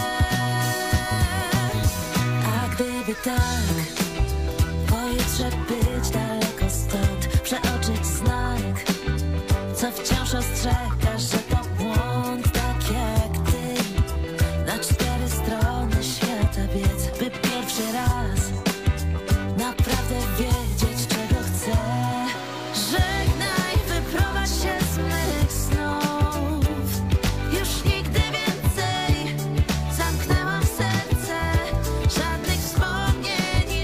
A gdyby tak, pojutrze być daleko stąd, przeoczyć znak, co wciąż ostrzega, że to błąd, tak jak ty. Na cztery strony świata biec, by pierwszy raz naprawdę wiedzieć, czego chcę. Żegnaj, wyprowadź się z mych snów. Już nigdy więcej zamknęłam serce. Żadnych wspomnień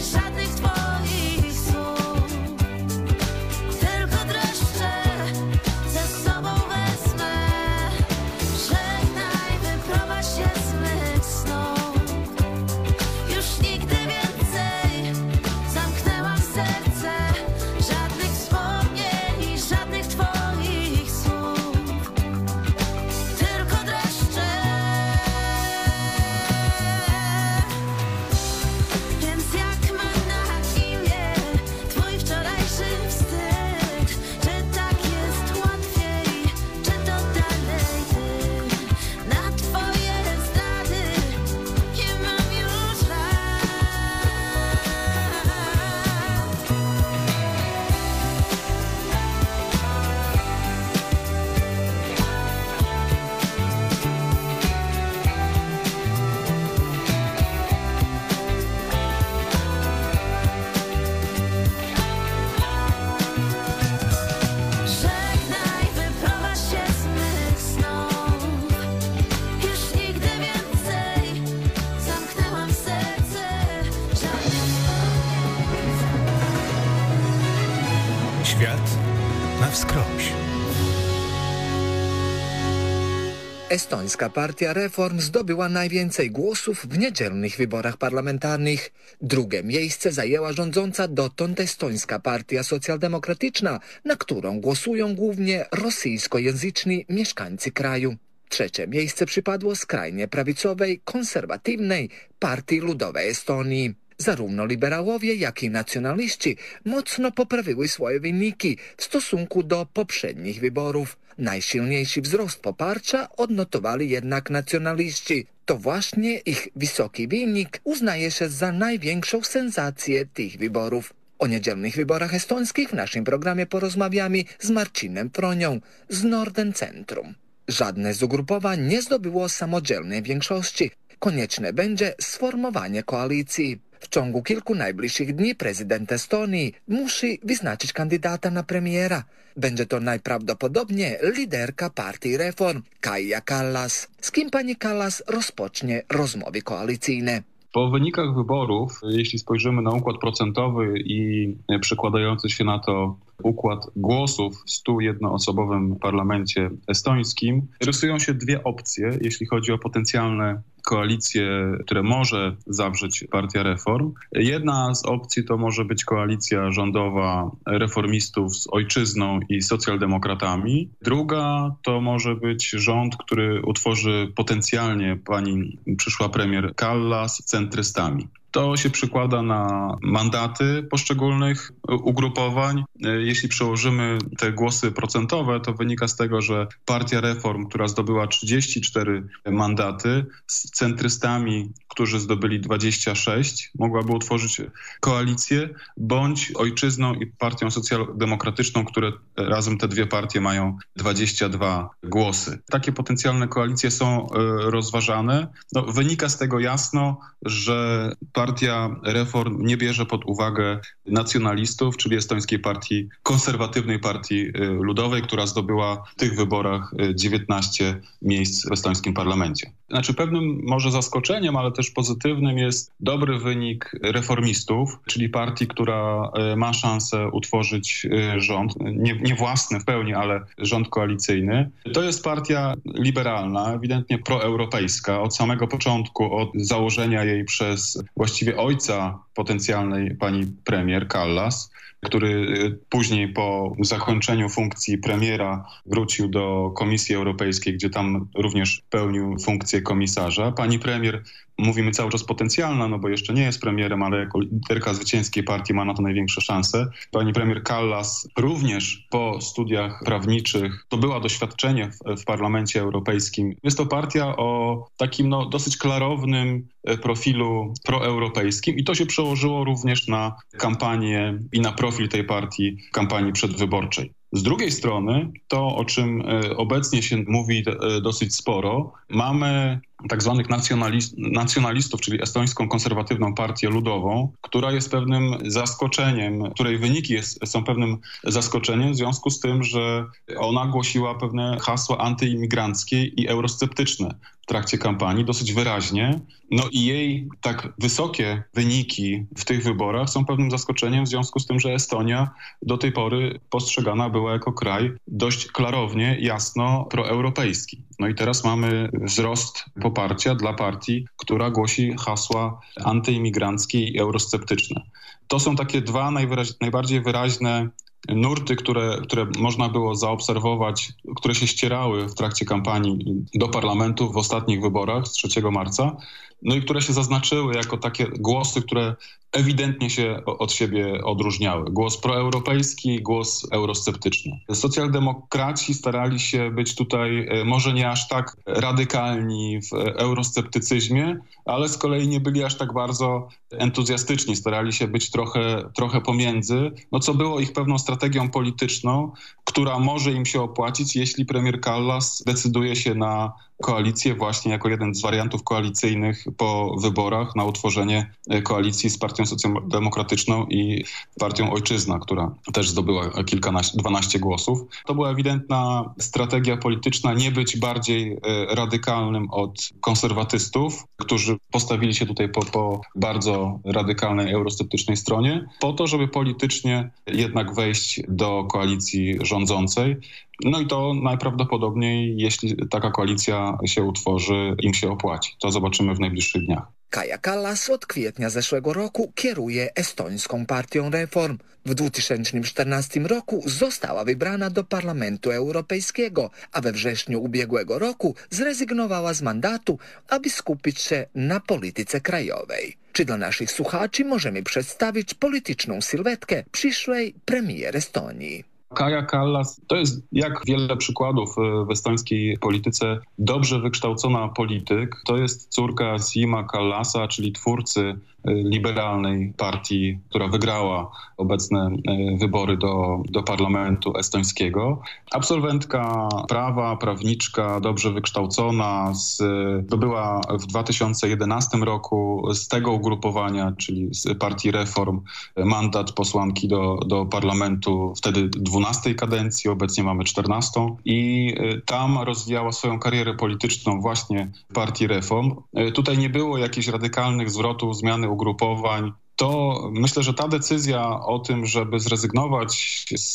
wskroś. Estońska partia Reform zdobyła najwięcej głosów w niedzielnych wyborach parlamentarnych. Drugie miejsce zajęła rządząca dotąd estońska partia socjaldemokratyczna, na którą głosują głównie rosyjskojęzyczni mieszkańcy kraju. Trzecie miejsce przypadło skrajnie prawicowej, konserwatywnej Partii Ludowej Estonii. Zarówno liberałowie, jak i nacjonaliści mocno poprawiły swoje wyniki w stosunku do poprzednich wyborów. Najsilniejszy wzrost poparcia odnotowali jednak nacjonaliści. To właśnie ich wysoki wynik uznaje się za największą sensację tych wyborów. O niedzielnych wyborach estońskich w naszym programie porozmawiamy z Marcinem Fronią z Norden Centrum. Żadne z ugrupowań nie zdobyło samodzielnej większości. Konieczne będzie sformowanie koalicji. W ciągu kilku najbliższych dni prezydent Estonii musi wyznaczyć kandydata na premiera. Będzie to najprawdopodobniej liderka partii Reform, Kaja Kallas. Z kim pani Kallas rozpocznie rozmowy koalicyjne? Po wynikach wyborów, jeśli spojrzymy na układ procentowy i przekładający się na to układ głosów w stu jednoosobowym parlamencie estońskim, rysują się dwie opcje, jeśli chodzi o potencjalne koalicje, które może zawrzeć partia Reform. Jedna z opcji to może być koalicja rządowa reformistów z Ojczyzną i socjaldemokratami. Druga to może być rząd, który utworzy potencjalnie pani przyszła premier Kallas z centrystami. To się przykłada na mandaty poszczególnych ugrupowań. Jeśli przełożymy te głosy procentowe, to wynika z tego, że partia Reform, która zdobyła trzydzieści cztery mandaty, z centrystami, którzy zdobyli dwadzieścia sześć, mogłaby utworzyć koalicję, bądź Ojczyzną i partią socjaldemokratyczną, które razem te dwie partie mają dwadzieścia dwa głosy. Takie potencjalne koalicje są rozważane. No, wynika z tego jasno, że partia Reform nie bierze pod uwagę nacjonalistów, czyli estońskiej partii, konserwatywnej partii ludowej, która zdobyła w tych wyborach dziewiętnaście miejsc w estońskim parlamencie. Znaczy pewnym może zaskoczeniem, ale też pozytywnym jest dobry wynik reformistów, czyli partii, która ma szansę utworzyć rząd, nie, nie własny w pełni, ale rząd koalicyjny. To jest partia liberalna, ewidentnie proeuropejska. Od samego początku, od założenia jej przez właściwie ojca potencjalnej pani premier Kallas, który później po zakończeniu funkcji premiera wrócił do Komisji Europejskiej, gdzie tam również pełnił funkcję komisarza. Pani premier, mówimy cały czas potencjalna, no bo jeszcze nie jest premierem, ale jako liderka zwycięskiej partii ma na to największe szanse. Pani premier Kallas również po studiach prawniczych zdobyła doświadczenie w, w Parlamencie Europejskim. Jest to partia o takim no, dosyć klarownym profilu proeuropejskim i to się przełożyło również na kampanię i na profil tej partii w kampanii przedwyborczej. Z drugiej strony, to o czym obecnie się mówi dosyć sporo, mamy tak zwanych nacjonalist, nacjonalistów, czyli estońską konserwatywną partię ludową, która jest pewnym zaskoczeniem, której wyniki jest, są pewnym zaskoczeniem w związku z tym, że ona głosiła pewne hasła antyimigranckie i eurosceptyczne w trakcie kampanii dosyć wyraźnie. No i jej tak wysokie wyniki w tych wyborach są pewnym zaskoczeniem w związku z tym, że Estonia do tej pory postrzegana była jako kraj dość klarownie, jasno proeuropejski. No i teraz mamy wzrost poparcia dla partii, która głosi hasła antyimigranckie i eurosceptyczne. To są takie dwa najwyraź- najbardziej wyraźne nurty, które, które można było zaobserwować, które się ścierały w trakcie kampanii do parlamentu w ostatnich wyborach z trzeciego marca, no i które się zaznaczyły jako takie głosy, które ewidentnie się od siebie odróżniały. Głos proeuropejski, głos eurosceptyczny. Socjaldemokraci starali się być tutaj może nie aż tak radykalni w eurosceptycyzmie, ale z kolei nie byli aż tak bardzo entuzjastyczni. Starali się być trochę, trochę pomiędzy, no co było ich pewną strategią polityczną, która może im się opłacić, jeśli premier Kallas decyduje się na koalicję właśnie jako jeden z wariantów koalicyjnych po wyborach na utworzenie koalicji z Partią Socjaldemokratyczną i Partią Ojczyzna, która też zdobyła kilkanaście, dwanaście głosów. To była ewidentna strategia polityczna nie być bardziej radykalnym od konserwatystów, którzy postawili się tutaj po, po bardzo radykalnej, eurosceptycznej stronie, po to, żeby politycznie jednak wejść do koalicji rządzącej. No i to najprawdopodobniej, jeśli taka koalicja się utworzy, im się opłaci. To zobaczymy w najbliższych dniach. Kaja Kallas od kwietnia zeszłego roku kieruje estońską partią Reform. W dwa tysiące czternastym roku została wybrana do Parlamentu Europejskiego, a we wrześniu ubiegłego roku zrezygnowała z mandatu, aby skupić się na polityce krajowej. Czy dla naszych słuchaczy możemy przedstawić polityczną sylwetkę przyszłej premier Estonii? Kaja Kallas to jest, jak wiele przykładów w estońskiej polityce, dobrze wykształcona polityk. To jest córka Siima Kallasa, czyli twórcy liberalnej partii, która wygrała obecne wybory do, do parlamentu estońskiego. Absolwentka prawa, prawniczka, dobrze wykształcona, zdobyła w dwa tysiące jedenastym roku z tego ugrupowania, czyli z partii Reform, mandat posłanki do, do parlamentu wtedy dwunastej kadencji, obecnie mamy czternastą i tam rozwijała swoją karierę polityczną właśnie w partii Reform. Tutaj nie było jakichś radykalnych zwrotów, zmiany ugrupowań. To myślę, że ta decyzja o tym, żeby zrezygnować z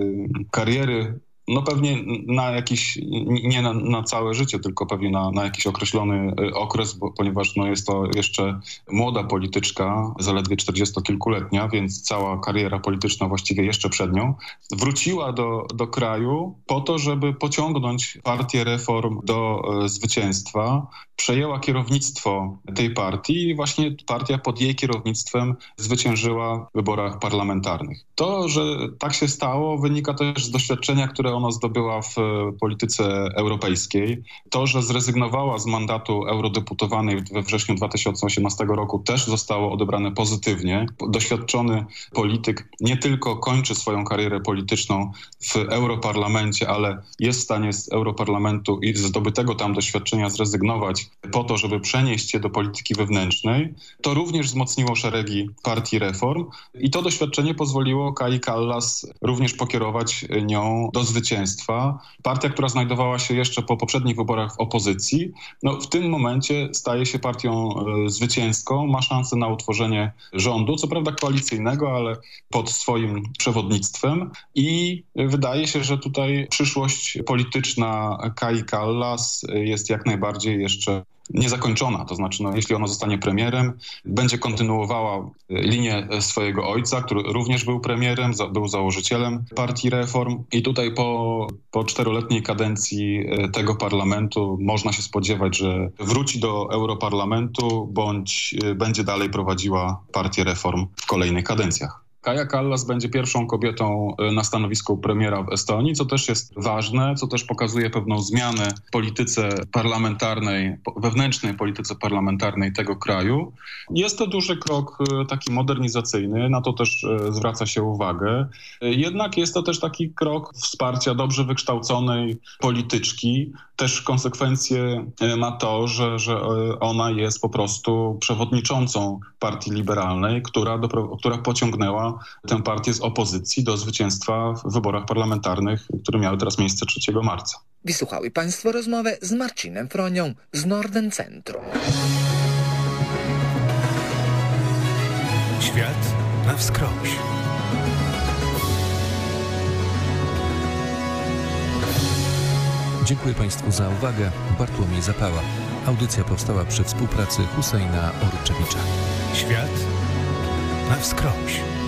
kariery, no pewnie na jakiś, nie na, na całe życie, tylko pewnie na, na jakiś określony okres, bo, ponieważ no jest to jeszcze młoda polityczka, zaledwie czterdziestokilkuletnia, więc cała kariera polityczna właściwie jeszcze przed nią. Wróciła do, do kraju po to, żeby pociągnąć partię Reform do e, zwycięstwa. Przejęła kierownictwo tej partii i właśnie partia pod jej kierownictwem zwyciężyła w wyborach parlamentarnych. To, że tak się stało, wynika też z doświadczenia, które ona zdobyła w polityce europejskiej. To, że zrezygnowała z mandatu eurodeputowanej we wrześniu dwa tysiące osiemnastego roku, też zostało odebrane pozytywnie. Doświadczony polityk nie tylko kończy swoją karierę polityczną w Europarlamencie, ale jest w stanie z Europarlamentu i z zdobytego tam doświadczenia zrezygnować po to, żeby przenieść się do polityki wewnętrznej. To również wzmocniło szeregi partii Reform i to doświadczenie pozwoliło Kai Kallas również pokierować nią do zwycięstwa. Partia, która znajdowała się jeszcze po poprzednich wyborach w opozycji, no w tym momencie staje się partią e, zwycięską, ma szansę na utworzenie rządu, co prawda koalicyjnego, ale pod swoim przewodnictwem i wydaje się, że tutaj przyszłość polityczna Kai Kallas jest jak najbardziej jeszcze niezakończona. To znaczy, no, jeśli ona zostanie premierem, będzie kontynuowała linię swojego ojca, który również był premierem, za, był założycielem partii Reform i tutaj po, po czteroletniej kadencji tego parlamentu można się spodziewać, że wróci do Europarlamentu bądź będzie dalej prowadziła partię Reform w kolejnych kadencjach. Kaja Kallas będzie pierwszą kobietą na stanowisku premiera w Estonii, co też jest ważne, co też pokazuje pewną zmianę w polityce parlamentarnej, wewnętrznej polityce parlamentarnej tego kraju. Jest to duży krok taki modernizacyjny, na to też zwraca się uwagę. Jednak jest to też taki krok wsparcia dobrze wykształconej polityczki. Też konsekwencje ma to, że, że ona jest po prostu przewodniczącą Partii Liberalnej, która, do, która pociągnęła tę partię z opozycji do zwycięstwa w wyborach parlamentarnych, które miały teraz miejsce trzeciego marca. Wysłuchali Państwo rozmowę z Marcinem Fronią z Norden Centrum. Świat na wskroś. Dziękuję Państwu za uwagę. Bartłomiej Zapała. Audycja powstała przy współpracy Husajna Oruczewicza. Świat na wskroś.